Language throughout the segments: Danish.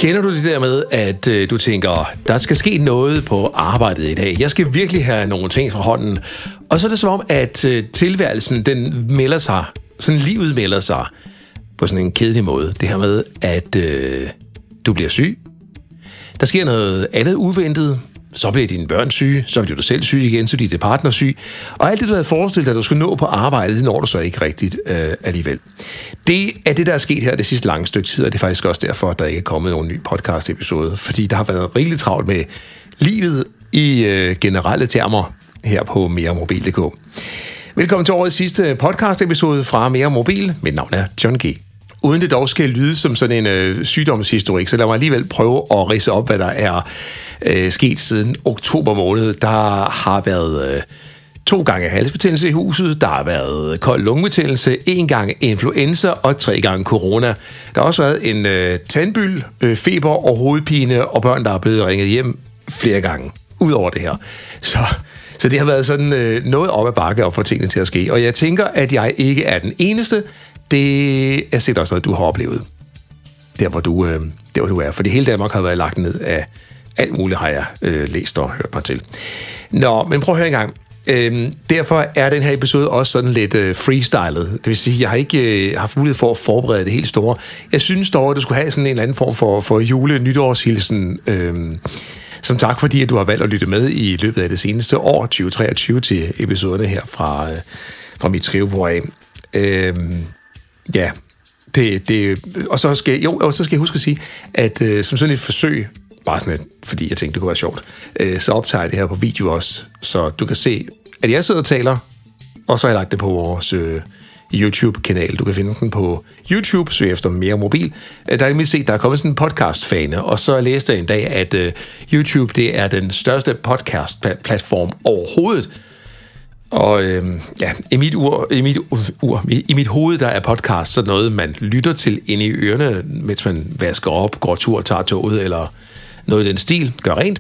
Kender du det der med, at du tænker, der skal ske noget på arbejdet i dag? Jeg skal virkelig have nogle ting fra hånden. Og så er det som om, at tilværelsen, den melder sig, sådan livet melder sig på sådan en kedelig måde. Det her med, at du bliver syg. Der sker noget andet uventet. Så bliver dine børn syge, så bliver du selv syg igen, så bliver din partner syg. Og alt det, du havde forestillet dig, at du skulle nå på arbejdet, det når du så ikke rigtigt alligevel. Det er det, der er sket her det sidste lange stykke tid, og det er faktisk også derfor, at der ikke er kommet nogen ny podcast-episode. Fordi der har været rigeligt travlt med livet i generelle termer her på meremobil.dk. Velkommen til årets sidste podcast-episode fra Mere Mobil. Mit navn er John G. Uden det dog skal lyde som sådan en sygdomshistorik, så lad mig alligevel prøve at ridse op, hvad der er sket siden oktober måned. Der har været 2 gange halsbetændelse i huset, der har været kold lungebetændelse, 1 gang influenza og 3 gange corona. Der har også været en tandbyld, feber og hovedpine, og børn, der er blevet ringet hjem flere gange, ud over det her. Så det har været sådan noget op ad bakke at få tingene til at ske. Og jeg tænker, at jeg ikke er den eneste. Det er sikkert også noget, du har oplevet. Der, hvor du er. Fordi hele Danmark har været lagt ned af alt muligt, har jeg læst og hørt mig til. Nå, men prøv at høre en gang. Derfor er den her episode også sådan lidt freestylet. Det vil sige, jeg har ikke haft mulighed for at forberede det helt store. Jeg synes dog, at du skulle have sådan en eller anden form for jule-nytårshilsen. Som tak, fordi at du har valgt at lytte med i løbet af det seneste år, 2023, til episoderne her fra mit skrivebord af. Ja, og så skal jeg huske at sige, at som sådan et forsøg, bare sådan et, fordi jeg tænkte, det kunne være sjovt, så optager jeg det her på video også, så du kan se, at jeg sidder og taler, og så har jeg lagt det på vores YouTube-kanal. Du kan finde den på YouTube, søg efter Mere Mobil. Der er nemlig set, der er kommet sådan en podcast-fane, og så læste jeg en dag, at YouTube, det er den største podcast-platform overhovedet. Og i mit hoved, der er podcast sådan noget, man lytter til inde i ørerne, mens man vasker op, går tur, tager toget, eller noget i den stil, gør rent.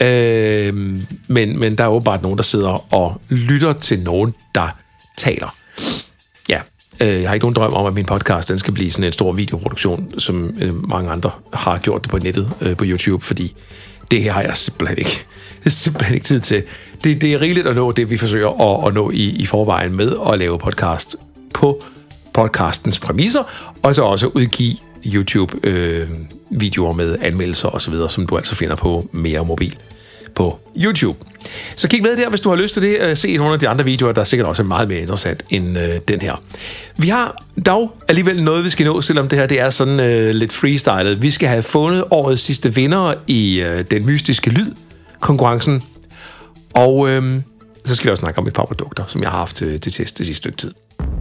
Men der er åbenbart nogen, der sidder og lytter til nogen, der taler. Ja, jeg har ikke nogen drøm om, at min podcast den skal blive sådan en stor videoproduktion, som mange andre har gjort det på nettet på YouTube, fordi det her har jeg simpelthen ikke tid til. Det er rigeligt at nå det, vi forsøger at nå i forvejen med at lave podcast på podcastens præmisser, og så også udgive YouTube-videoer med anmeldelser osv., som du altså finder på Mere Mobil på YouTube. Så kig med der, hvis du har lyst til det. Se nogle af de andre videoer, der er sikkert også meget mere interessant end den her. Vi har dog alligevel noget, vi skal nå, selvom det her det er sådan lidt freestylet. Vi skal have fundet årets sidste vinder i den mystiske lyd-konkurrencen. Og så skal vi også snakke om et par produkter, som jeg har haft til test det sidste stykke tid.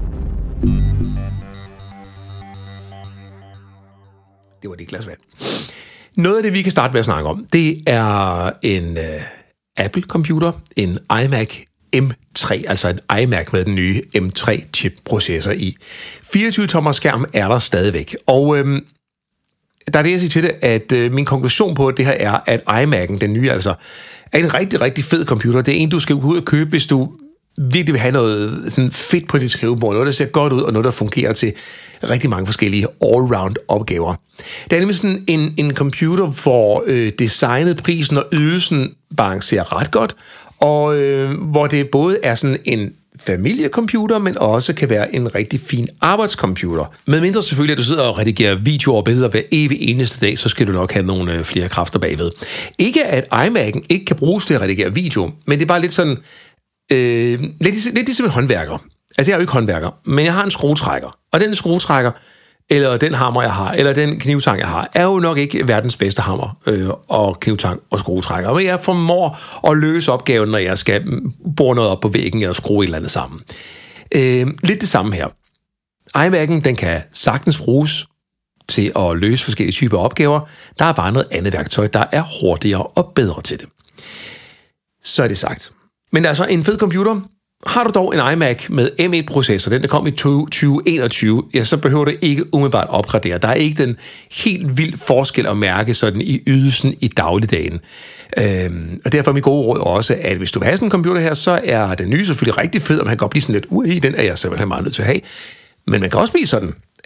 Det var det glas vand. Noget af det, vi kan starte med at snakke om, det er en Apple-computer, en iMac M3, altså en iMac med den nye M3-chip-processor i. 24-tommer skærm er der stadigvæk. Og der er det, jeg siger til det, at min konklusion på det her er, at iMac'en, den nye, altså, er en rigtig, rigtig fed computer. Det er en, du skal ud og købe, hvis du virkelig vil have noget sådan fedt på dit skrivebord. Noget, der ser godt ud, og noget, der fungerer til rigtig mange forskellige all-round opgaver. Det er nemlig sådan en computer, hvor designet, prisen og ydelsen balancerer ret godt, og hvor det både er sådan en familiecomputer, men også kan være en rigtig fin arbejdscomputer. Med mindre selvfølgelig, at du sidder og redigerer videoer og billeder hver evig eneste dag, så skal du nok have nogle flere kræfter bagved. Ikke at iMac'en ikke kan bruges til at redigere video, men det er bare lidt sådan, lidt ligesom en håndværker. Altså jeg er jo ikke håndværker, men jeg har en skruetrækker, og den skruetrækker, eller den hammer, jeg har, eller den knivtang, jeg har, er jo nok ikke verdens bedste hammer og knivtang og skruetrækker. Men jeg formår at løse opgaven, når jeg skal bore noget op på væggen eller skrue et eller andet sammen. Lidt det samme her. iMac'en, den kan sagtens bruges til at løse forskellige typer opgaver. Der er bare noget andet værktøj, der er hurtigere og bedre til det. Så er det sagt. Men altså en fed computer. Har du dog en iMac med M1-processor, den der kom i 2021, ja, så behøver du ikke umiddelbart opgradere. Der er ikke den helt vild forskel at mærke sådan i ydelsen i dagligdagen. Og derfor er mit gode råd også, at hvis du vil have sådan en computer her, så er den nye selvfølgelig rigtig fed, og man kan godt blive sådan lidt, den er jeg simpelthen meget nødt til at have. Men man kan også blive sådan,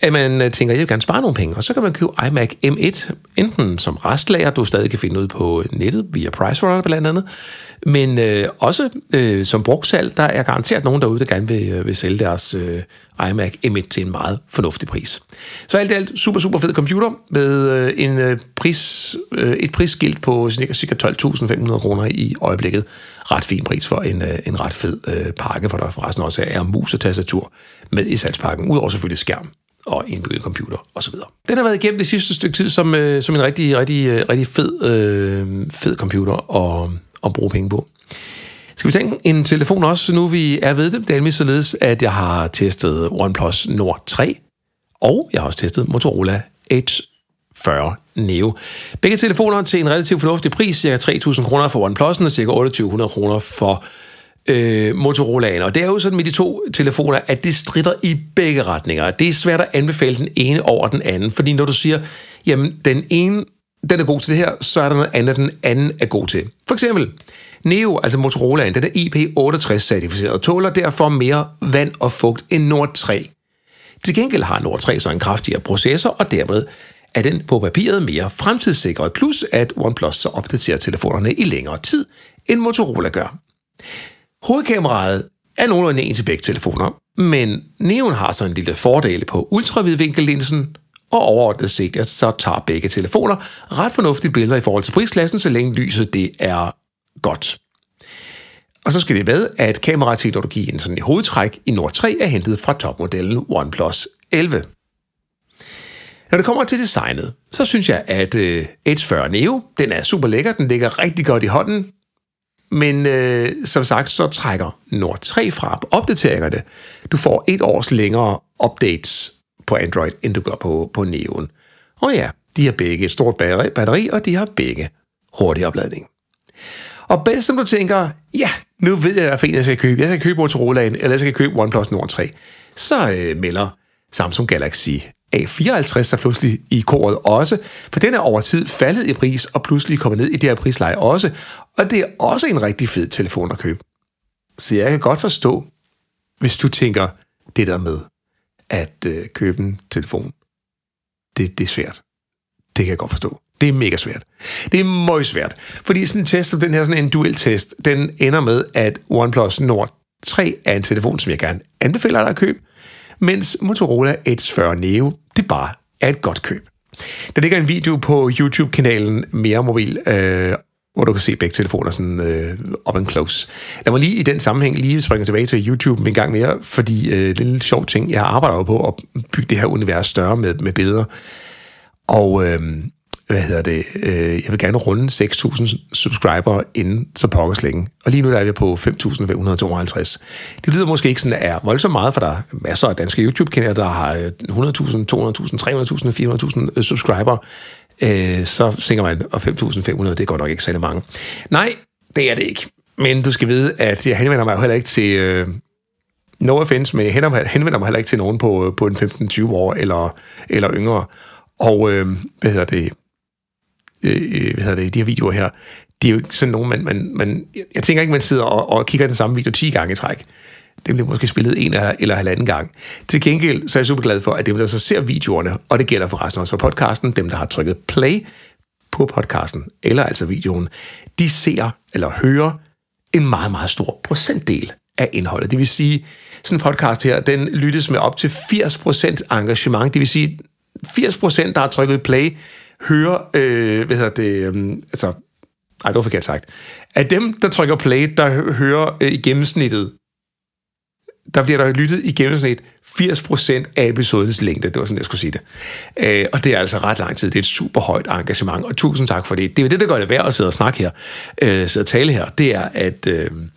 at man tænker, jeg vil gerne spare nogle penge, og så kan man købe iMac M1, enten som restlager, du stadig kan finde ud på nettet, via PriceRunner blandt andet, men også som brugsalg, der er garanteret nogen derude, der gerne vil sælge deres iMac M1 til en meget fornuftig pris. Så alt i alt super, super fed computer med et prisskilt på ca. 12.500 kroner i øjeblikket. Ret fin pris for en ret fed pakke, for der forresten også er mus og tastatur med i salgspakken, udover selvfølgelig skærm og indbygget computer osv. Den har været igennem det sidste stykke tid som en rigtig fed computer at bruge penge på. Skal vi tænke en telefon også, nu vi er ved det? Det er nemlig således, at jeg har testet OnePlus Nord 3, og jeg har også testet Motorola Edge 40 Neo. Begge telefoner til en relativt fornuftig pris, ca. 3.000 kroner for OnePlus'en og ca. 2.800 kroner for Motorolaen. Og det er jo sådan med de to telefoner, at det stritter i begge retninger. Det er svært at anbefale den ene over den anden, fordi når du siger, jamen den ene, den er god til det her, så er der noget andet, den anden er god til. For eksempel, Neo, altså Motorolaen, den er IP68-certificeret og tåler derfor mere vand og fugt end Nord 3. Til gengæld har Nord 3 så en kraftigere processor, og dermed er den på papiret mere fremtidssikret, plus at OnePlus så opdaterer telefonerne i længere tid, end Motorola gør. Hovedkameraet er nogenlunde en til begge telefoner, men Neoen har så en lille fordel på ultravidvinkellinsen, og overordnet set, så tager begge telefoner ret fornuftige billeder i forhold til prisklassen, så længe lyset det er godt. Og så skal det med, at kamerateknologien sådan i hovedtræk i Nord 3 er hentet fra topmodellen OnePlus 11. Når det kommer til designet, så synes jeg, at Edge 40 Neo, den er super lækker, den ligger rigtig godt i hånden, men som sagt, så trækker Nord 3 fra på opdateringerne. Du får 1 års længere updates på Android, end du gør på Neoen. Og ja, de har begge et stort batteri, og de har begge hurtig opladning. Og bedst som du tænker, ja, nu ved jeg, hvad jeg skal købe. Jeg skal købe Motorolaen, eller jeg skal købe OnePlus Nord 3. Så melder Samsung Galaxy A54 så pludselig i koret også, for den er over tid faldet i pris, og pludselig kommet ned i det her prisleje også. Og det er også en rigtig fed telefon at købe. Så jeg kan godt forstå, hvis du tænker det der med at købe en telefon. Det er svært. Det kan jeg godt forstå. Det er mega svært. Det er meget svært. Fordi sådan en test som den her, sådan en duel-test, den ender med, at OnePlus Nord 3 er en telefon, som jeg gerne anbefaler dig at købe, mens Motorola Edge 40 Neo, det bare er et godt køb. Der ligger en video på YouTube-kanalen Mere Mobil, hvor du kan se begge telefoner sådan up and close. Lad mig lige i den sammenhæng lige springe tilbage til YouTube en gang mere, fordi det er en lidt sjov ting. Jeg arbejder jo på at bygge det her univers større med billeder. Og jeg vil gerne runde 6.000 subscribere inden så pokkers længe. Og lige nu der er vi på 5.552. Det lyder måske ikke sådan, at er voldsomt meget, for der er masser af danske YouTube-kanaler, der har 100.000, 200.000, 300.000, 400.000 subscribere. Så tænker man, og 5.500, det går nok ikke særlig mange. Nej, det er det ikke. Men du skal vide, at jeg henvender mig jo heller ikke til... no offense, men jeg henvender mig heller ikke til nogen på en 15-20 år eller yngre. Og de her videoer her, de er jo ikke sådan nogen, man jeg tænker ikke, man sidder og kigger den samme video 10 gange i træk. Det bliver måske spillet 1 eller halvanden gang. Til gengæld, så er jeg super glad for, at dem, der så ser videoerne, og det gælder forresten også for podcasten, dem, der har trykket play på podcasten, eller altså videoen, de ser eller hører en meget, meget stor procentdel af indholdet. Det vil sige, sådan en podcast her, den lyttes med op til 80% engagement. Det vil sige, 80%, der har trykket play, hører, det var forkert sagt. Af dem, der trykker play, der hører i gennemsnittet, der bliver der lyttet i gennemsnit 80% af episodens længde. Det var sådan, jeg skulle sige det. Og det er altså ret lang tid. Det er et super højt engagement, og tusind tak for det. Det er jo det, der gør det værd at sidde og snakke her, sidde og tale her. Det er, at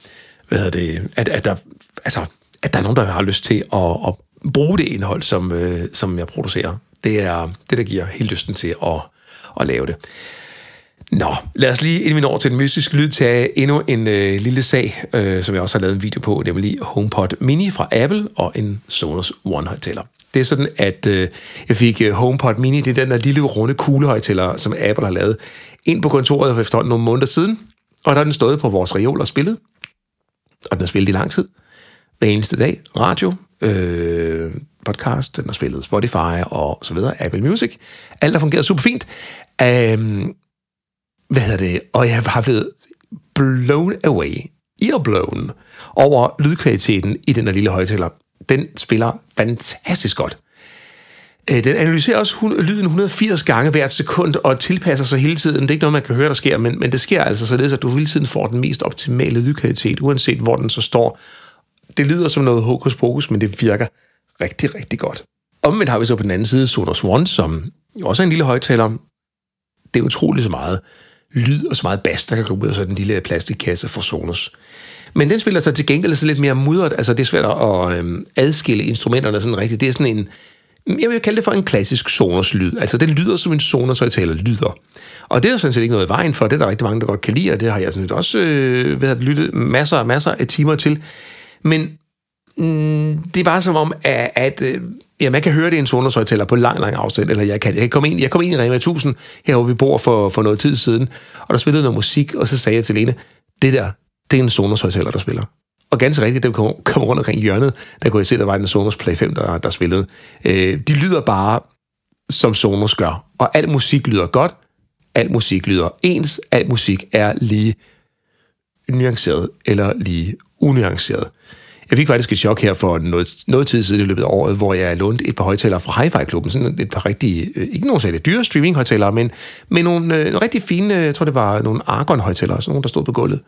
der er nogen, der har lyst til at bruge det indhold, som jeg producerer. Det er det, der giver helt lysten til at lave det. Nå, lad os lige, inden vi når til den mystiske lyd, tage endnu en lille sag, som jeg også har lavet en video på, nemlig HomePod Mini fra Apple og en Sonos One-højtaler. Det er sådan, at jeg fik HomePod Mini, det er den der lille runde kuglehøjtaler, som Apple har lavet, ind på kontoret for efterhånden nogle måneder siden, og der er den stået på vores reol og spillet, og den har spillet i lang tid, hver eneste dag, radio, podcast, den har spillet Spotify og så videre, Apple Music. Alt har fungeret super fint. Og jeg er bare blevet blown away, earblown, over lydkvaliteten i den her lille højtaler. Den spiller fantastisk godt. Den analyserer også lyden 180 gange hvert sekund og tilpasser sig hele tiden. Det er ikke noget, man kan høre, der sker, men det sker altså således, at du hele tiden får den mest optimale lydkvalitet, uanset hvor den så står. Det lyder som noget hokus pokus, men det virker rigtig, rigtig godt. Omvendt har vi så på den anden side Sonos One, som også er en lille højtaler. Det er utroligt så meget lyd og så meget bas, der kan gå ud af sådan en lille plastikkasse fra Sonos. Men den spiller så til gengæld så lidt mere mudret. Altså det er svært at adskille instrumenterne sådan rigtigt. Det er sådan en, jeg vil kalde det for en klassisk Sonos-lyd. Altså den lyder som en Sonos-højtaler lyder. Og det er sådan set ikke noget i vejen for. Det er der rigtig mange, der godt kan lide, og det har jeg sådan set også lyttet masser af timer til. Men det er bare som om, at man kan høre det i en Sonos-højtaler på lang afstand, eller jeg kan komme ind i Rema 1000, her hvor vi bor for noget tid siden, og der spillede noget musik, og så sagde jeg til Lene, det er en Sonos-højtaler, der spiller. Og ganske rigtigt, det kom rundt omkring hjørnet, der kunne jeg se, der var en Sonos Play 5, der spillede. De lyder bare, som Sonos gør, og al musik lyder godt, al musik lyder ens, al musik er lige nuanceret, eller lige unuanceret. Jeg fik faktisk et chok her for noget tid siden i løbet af året, hvor jeg lånte et par højtalere fra Hi-Fi-klubben. Sådan et par rigtig, ikke nogen særligt dyre streaming-højtalere, men nogle rigtig fine, jeg tror det var nogle Argon-højtalere, sådan nogle, der stod på gulvet.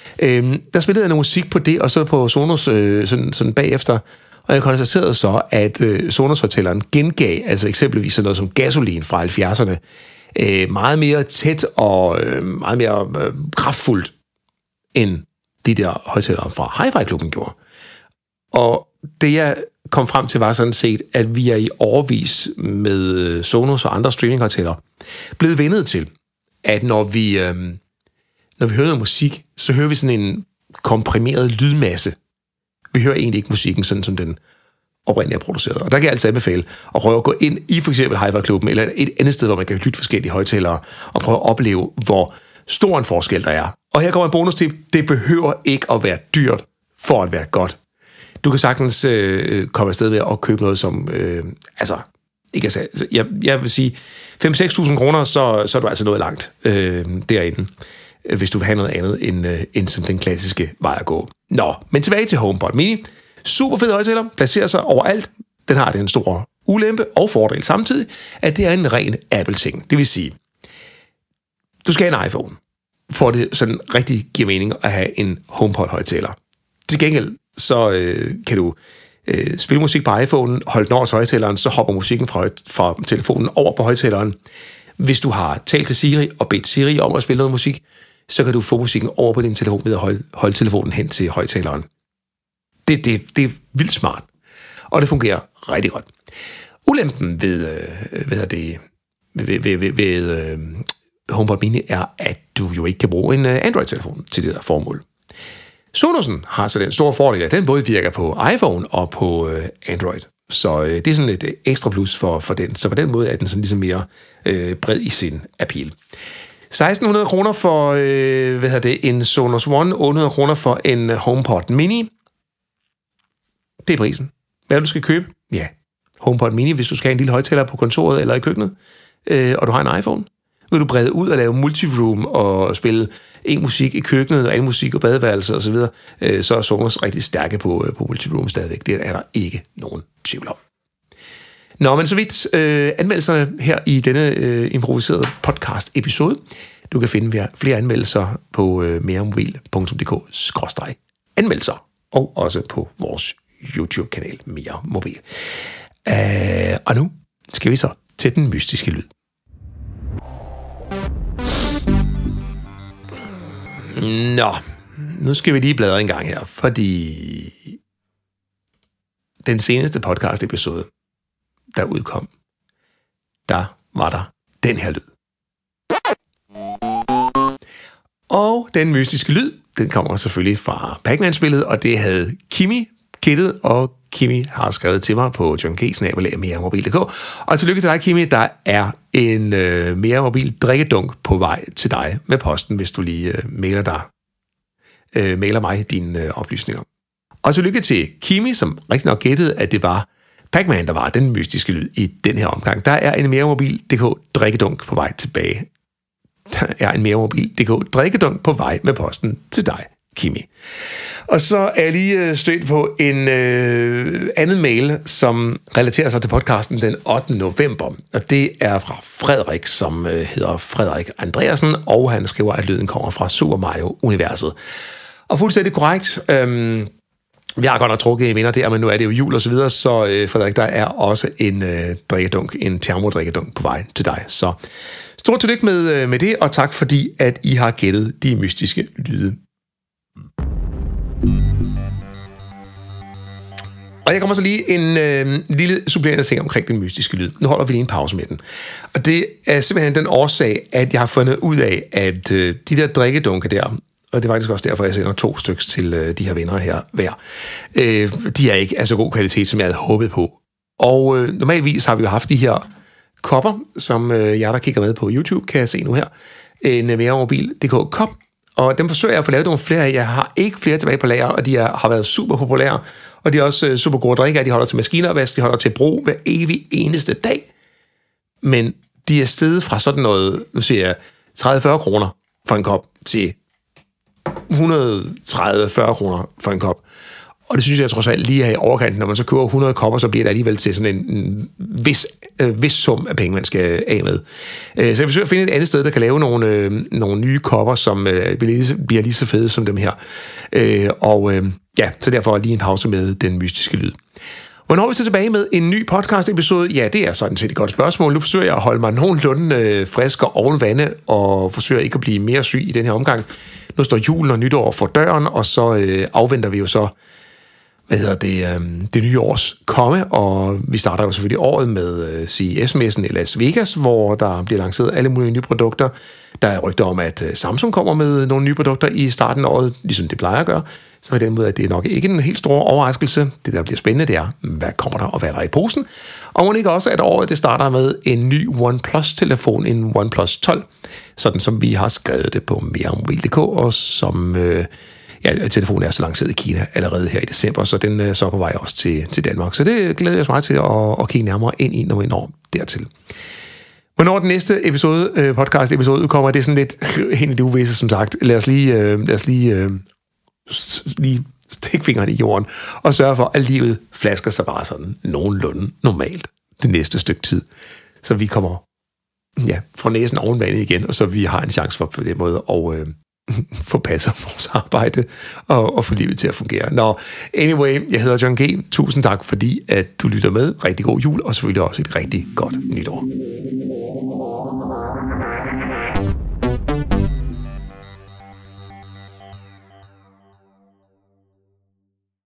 Der spillede jeg noget musik på det, og så på Sonos sådan bagefter, og jeg konstaterede så, at Sonos-højtaleren gengav, altså eksempelvis sådan noget som Gasolin fra 70'erne, meget mere tæt og meget mere kraftfuldt, end de der højtalere fra Hi-Fi-klubben gjorde. Og det jeg kom frem til var sådan set, at vi er i årevis med Sonos og andre streaminghøjtalere blevet vendet til, at når vi hører noget musik, så hører vi sådan en komprimeret lydmasse. Vi hører egentlig ikke musikken sådan, som den oprindeligt er produceret. Og der kan jeg altså anbefale at prøve at gå ind i for eksempel Hi-Fi-klubben eller et andet sted, hvor man kan lytte forskellige højtalere og prøve at opleve, hvor stor en forskel der er. Og her kommer en bonustip. Det behøver ikke at være dyrt for at være godt. Du kan sagtens komme afsted med at købe noget, som jeg vil sige 5-6.000 kroner, så er du altså nået langt derinde, hvis du vil have noget andet end sådan den klassiske vej at gå. Nå, men tilbage til HomePod Mini. Super fed højtaler, placerer sig overalt. Den har den store ulempe og fordel samtidig, at det er en ren Apple-ting. Det vil sige, du skal have en iPhone, for det sådan rigtig giver mening at have en HomePod-højtaler. Til gengæld, så kan du spille musik på iPhonen, holde den over til højtaleren, så hopper musikken fra telefonen over på højtaleren. Hvis du har talt til Siri og bedt Siri om at spille noget musik, så kan du få musikken over på din telefon ved at holde telefonen hen til højtaleren. Det er vildt smart, og det fungerer rigtig godt. Ulempen ved HomePod Mini er, at du jo ikke kan bruge en Android-telefon til det der formål. Sonosen har så den store fordel, at den både virker på iPhone og på Android. Så det er sådan et ekstra plus for den. Så på den måde er den sådan ligesom mere bred i sin appeal. 1.600 kroner for en Sonos One, 800 kroner for en HomePod Mini. Det er prisen. Hvad du skal købe? Ja, HomePod Mini, hvis du skal have en lille højtaler på kontoret eller i køkkenet, og du har en iPhone. Vil du brede ud og lave multiroom og spille en musik i køkkenet og anden musik og badeværelser osv., så er Sonos rigtig stærke på multiroom stadigvæk. Det er der ikke nogen tvivl om. Nå, men så vidt anmeldelserne her i denne improviserede podcast-episode. Du kan finde flere anmeldelser på meremobil.dk/anmeldelser og også på vores YouTube-kanal Mere Mobil. Og nu skal vi så til den mystiske lyd. Nå, nu skal vi lige bladre en gang her, fordi den seneste podcast-episode, der udkom, der var der den her lyd. Og den mystiske lyd, den kommer selvfølgelig fra Pac-Man-spillet, og det havde Kimi gættet, og Kimi har skrevet til mig på johnk@meremobil.dk. Og tillykke til dig, Kimi, der er en Mere Mobil drikkedunk på vej til dig med posten, hvis du lige mailer mig dine oplysninger. Og tillykke til Kimi, som rigtig nok gættede, at det var Pac-Man, der var den mystiske lyd i den her omgang. Der er en meremobil.dk drikkedunk på vej tilbage. Der er en meremobil.dk drikkedunk på vej med posten til dig, Kimi. Og så er jeg lige stødt på en anden mail, som relaterer sig til podcasten den 8. november. Og det er fra Frederik, som hedder Frederik Andreasen, og han skriver, at lyden kommer fra Super Mario-universet. Og fuldstændig korrekt. Vi har godt nok trukket i minder der, men nu er det jo jul og så videre, så Frederik, der er også en drikkedunk, en termodrikkedunk på vej til dig. Så stort tillykke med det, og tak fordi, at I har gættet de mystiske lyde. Og jeg kommer så lige en lille supplerende ting omkring den mystiske lyd. Nu holder vi lige en pause med den. Og det er simpelthen den årsag, at jeg har fundet ud af, at de der drikkedunke der, og det er faktisk også derfor, jeg sender 2 stykker til de her venner her hver, de er ikke af så god kvalitet, som jeg havde håbet på. Og normalvis har vi jo haft de her kopper, som jeg, der kigger med på YouTube, kan jeg se nu her. En meremobil.dk kop. Og dem forsøger jeg at få lavet nogle flere af. Jeg har ikke flere tilbage på lager, og de har været super populære. Og de er også super gode at drikke af. De holder til maskinervask, de holder til brug hver evig eneste dag. Men de er steget fra sådan noget, nu siger jeg, 30-40 kroner for en kop til 130-40 kroner for en kop. Og det synes jeg trods alt lige er i overkanten. Når man så køber 100 kopper, så bliver det alligevel til sådan en vis sum af penge, man skal af med. Så jeg forsøger at finde et andet sted, der kan lave nogle nye kopper, som bliver lige så fede som dem her. Så derfor lige en pause med den mystiske lyd. Hvornår er vi så tilbage med en ny podcast-episode? Ja, det er sådan set et godt spørgsmål. Nu forsøger jeg at holde mig nogenlunde frisk og oven vande, og forsøger ikke at blive mere syg i den her omgang. Nu står julen og nytår for døren, og så afventer vi jo så det nye års komme, og vi starter jo selvfølgelig året med CES-messen i Las Vegas, hvor der bliver lanceret alle mulige nye produkter. Der er rygter om, at Samsung kommer med nogle nye produkter i starten af året, ligesom det plejer at gøre. Så på den måde, at det er nok ikke en helt stor overraskelse. Det, der bliver spændende, det er, hvad kommer der, og hvad er der i posen? Og må ikke også, at året det starter med en ny OnePlus-telefon, en OnePlus 12, sådan som vi har skrevet det på meremobil.dk, og som... telefonen er så lanceret i Kina allerede her i december, så den er så på vej også til Danmark. Så det glæder jeg os meget til at kigge nærmere ind i, når vi når dertil. Hvornår den næste podcast-episode udkommer, det er sådan lidt hen i det uvisse, som sagt. Lad os lige stikke fingeren i jorden og sørge for, at livet flasker sig bare sådan nogenlunde normalt det næste stykke tid. Så vi kommer fra næsen oven vandet igen, og så vi har en chance for på den måde at få passet vores arbejde og få livet til at fungere. Nå, anyway, jeg hedder John G. Tusind tak, fordi at du lytter med. Rigtig god jul, og selvfølgelig også et rigtig godt nytår.